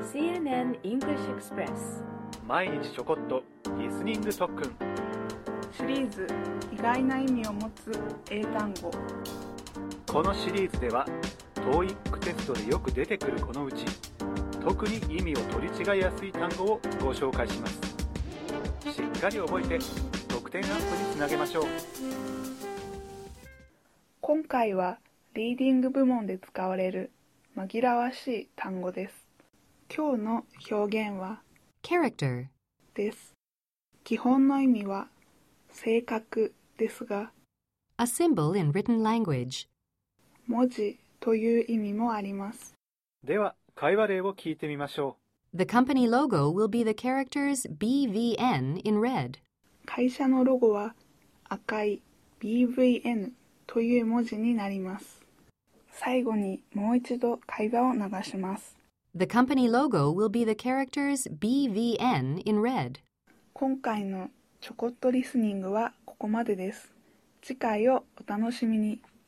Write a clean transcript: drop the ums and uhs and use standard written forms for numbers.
CNN English Express 毎日ちょこっとリスニング特訓シリーズ意外な意味を持つ英単語。 このシリーズでは TOEIC テストでよく出てくるこのうち特に意味を取り違いやすい単語をご紹介します。しっかり覚えて得点アップにつなげましょう。 今回はリーディング部門で使われる紛らわしい単語です。今日の表現は Character です。基本の意味は性格ですが、 A symbol in written language 文字という意味もあります。 では会話例を聞いてみましょう。 The company logo will be the characters BVN in red. 会社のロゴは赤い BVN という文字になります。最後にもう一度会話を流します。 The company logo will be the characters BVN in red. 今回のちょこっとリスニングはここまでです。次回をお楽しみに。